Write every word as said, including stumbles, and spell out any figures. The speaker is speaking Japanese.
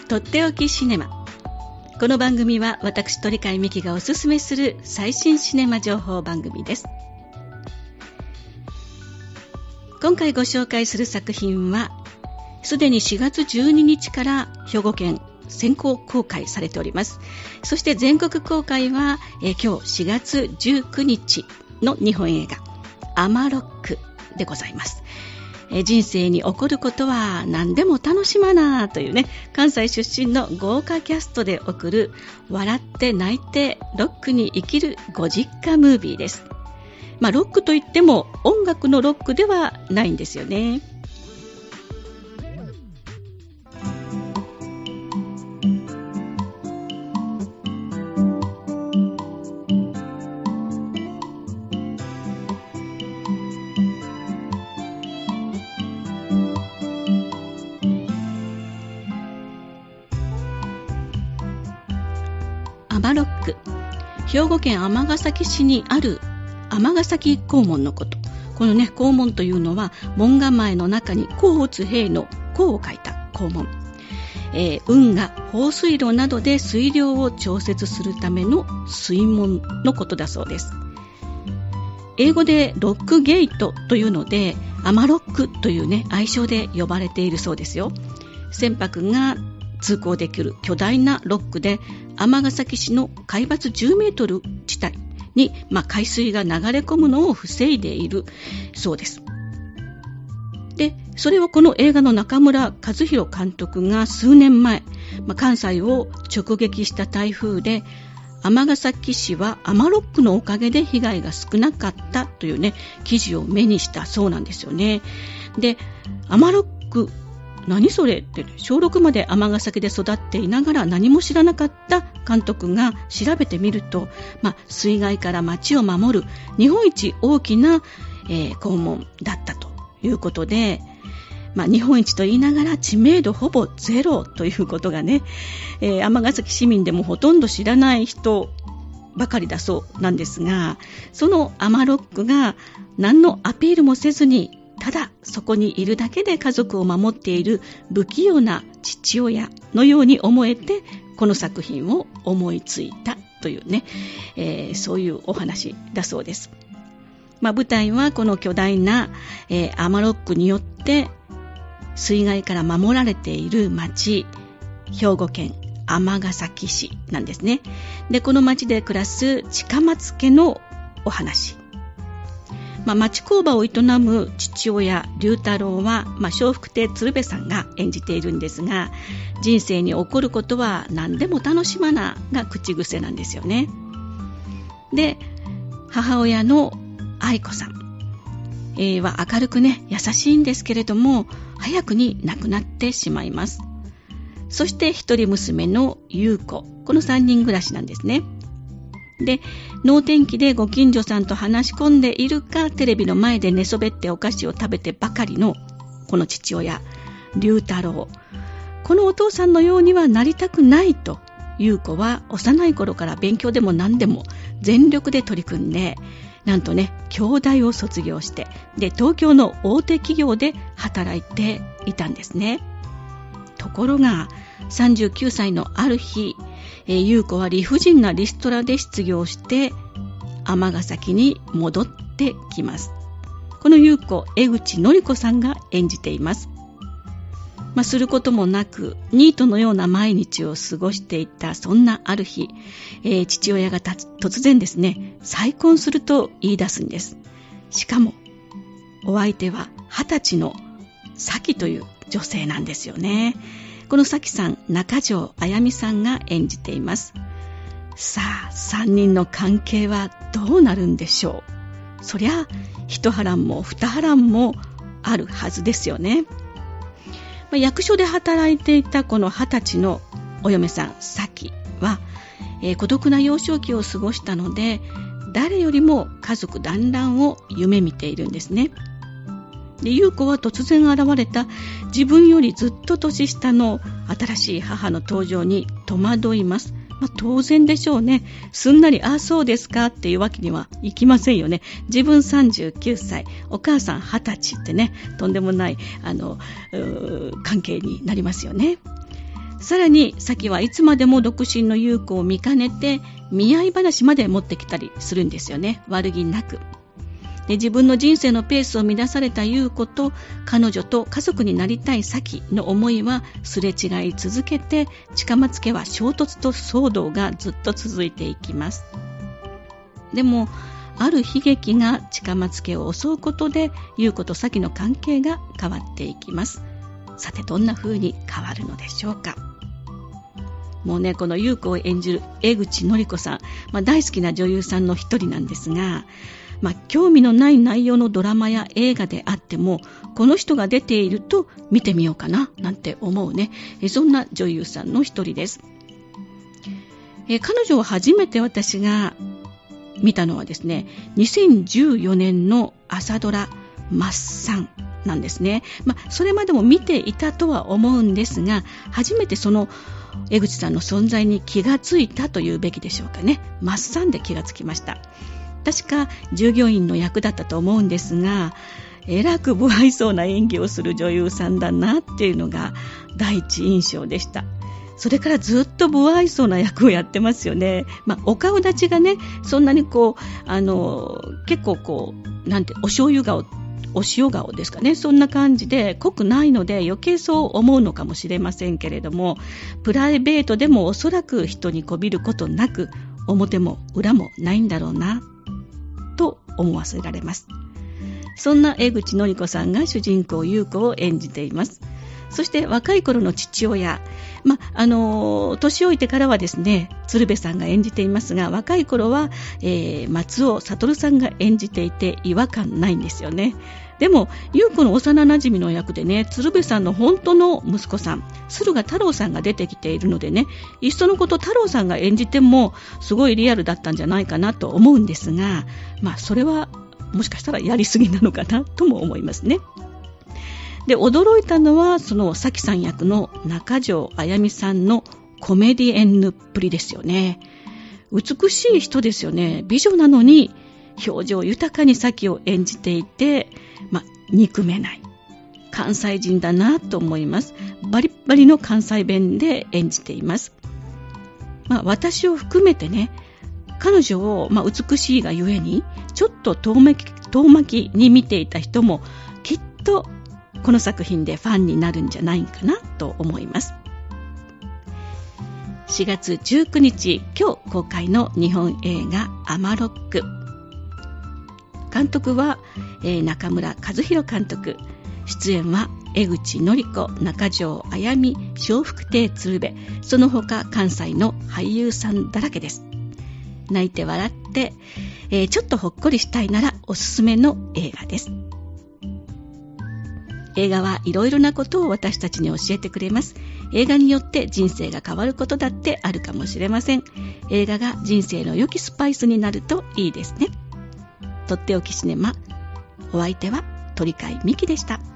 とっておきシネマ。この番組は私鳥飼美希がおすすめする最新シネマ情報番組です。今回ご紹介する作品はすでにしがつじゅうににちから兵庫県先行公開されております。そして全国公開はえ今日しがつじゅうくにちの日本映画アマロックでございます。え人生に起こることは何でも楽しまなというね、関西出身の豪華キャストで送る笑って泣いてロックに生きるご実家ムービーです。まあロックといっても音楽のロックではないんですよね。アマロック、兵庫県尼崎市にある尼崎黄門のこと。このね、黄門というのは門構えの中に甲を打つ兵の甲を書いた黄門、えー、運河、放水路などで水量を調節するための水門のことだそうです。英語でロックゲートというのでアマロックというね愛称で呼ばれているそうですよ。船舶が通行できる巨大なロックで尼崎市の海抜じゅうメートル地帯に、まあ、海水が流れ込むのを防いでいるそうです。で、それをこの映画の中村和弘監督が数年前、まあ、関西を直撃した台風で尼崎市はアマロックのおかげで被害が少なかったというね記事を目にしたそうなんですよね。で、アマロック何それって小ろくまで尼崎で育っていながら何も知らなかった監督が調べてみると、まあ、水害から町を守る日本一大きな、えー、黄門だったということで、まあ、日本一と言いながら知名度ほぼゼロということがね、えー、尼崎市民でもほとんど知らない人ばかりだそうなんですが、そのアマロックが何のアピールもせずにただそこにいるだけで家族を守っている不器用な父親のように思えてこの作品を思いついたというね、えー、そういうお話だそうです。まあ、舞台はこの巨大な、えー、アマロックによって水害から守られている町、兵庫県尼崎市なんですね。で、この町で暮らす近松家のお話。まあ、町工場を営む父親龍太郎は、まあ、笑福亭鶴瓶さんが演じているんですが、人生に起こることは何でも楽しまなが口癖なんですよね。で、母親の愛子さん、えー、は明るくね優しいんですけれども早くに亡くなってしまいます。そして一人娘の優子、このさんにん暮らしなんですね。で、能天気でご近所さんと話し込んでいるかテレビの前で寝そべってお菓子を食べてばかりのこの父親龍太郎、このお父さんのようにはなりたくないと優子は幼い頃から勉強でも何でも全力で取り組んで、なんとね京大を卒業してで東京の大手企業で働いていたんですね。ところがさんじゅうきゅうさいのある日、えー、優子は理不尽なリストラで失業して尼崎に戻ってきます。この優子、江口のり子さんが演じています。まあ、することもなくニートのような毎日を過ごしていたそんなある日、えー、父親が突然ですね再婚すると言い出すんです。しかもお相手は二十歳の咲という女性なんですよね。この咲さん、中条あやみさんが演じています。さあ、三人の関係はどうなるんでしょう。そりゃ一波乱も二波乱もあるはずですよね。役所で働いていたこの二十歳のお嫁さん咲は、えー、孤独な幼少期を過ごしたので誰よりも家族団らんを夢見ているんですね。で、優子は突然現れた自分よりずっと年下の新しい母の登場に戸惑います。まあ、当然でしょうね。すんなり、あ、そうですかっていうわけにはいきませんよね。自分さんじゅうきゅうさい、お母さんはたちってね、とんでもないあの関係になりますよね。 さらに咲はいつまでも独身の優子を見かねて見合い話まで持ってきたりするんですよね。悪気なく。で、自分の人生のペースを乱された優子と彼女と家族になりたい咲の思いはすれ違い続けて、近松家は衝突と騒動がずっと続いていきます。でもある悲劇が近松家を襲うことで優子と咲の関係が変わっていきます。さて、どんな風に変わるのでしょうか。もうね、この優子を演じる江口のり子さん、まあ、大好きな女優さんの一人なんですが、まあ、興味のない内容のドラマや映画であってもこの人が出ていると見てみようかななんて思うね、そんな女優さんの一人です。え彼女を初めて私が見たのはですね、にせんじゅうよねんの朝ドラマッサンなんですね。まあ、それまでも見ていたとは思うんですが、初めてその江口さんの存在に気がついたというべきでしょうかね。マッサンで気がつきました。確か従業員の役だったと思うんですが、えらく不愛想な演技をする女優さんだなっていうのが第一印象でした。それからずっと不愛想な役をやってますよね。まあ、お顔立ちがね、そんなにこう、あの、結構こう、なんて、お醤油顔、お塩顔ですかね。そんな感じで濃くないので余計そう思うのかもしれませんけれども、プライベートでもおそらく人にこびることなく、表も裏もないんだろうな、と思わせられます。そんな江口のり子さんが主人公優子を演じています。そして若い頃の父親、まあの年老いてからはですね、鶴瓶さんが演じていますが、若い頃は、えー、松尾悟さんが演じていて違和感ないんですよね。でも優子の幼馴染の役でね、鶴瓶さんの本当の息子さん駿河太郎さんが出てきているのでね、いっそのこと太郎さんが演じてもすごいリアルだったんじゃないかなと思うんですが、まあそれはもしかしたらやりすぎなのかなとも思いますね。で、驚いたのはその咲さん役の中条あやみさんのコメディエンヌっぷりですよね。美しい人ですよね。美女なのに表情豊かに咲を演じていて、まあ、憎めない関西人だなと思います。バリッバリの関西弁で演じています。まあ、私を含めてね、彼女を、まあ、美しいがゆえにちょっと遠巻き、遠巻きに見ていた人もきっとこの作品でファンになるんじゃないかなと思います。しがつじゅうくにち、今日公開の日本映画アマロック。監督は、えー、中村和弘監督。出演は江口のり子、中条あやみ、笑福亭鶴瓶、その他関西の俳優さんだらけです。泣いて笑って、えー、ちょっとほっこりしたいならおすすめの映画です。映画はいろいろなことを私たちに教えてくれます。映画によって人生が変わることだってあるかもしれません。映画が人生の良きスパイスになるといいですね。とっておきシネマ、お相手は鳥飼美希でした。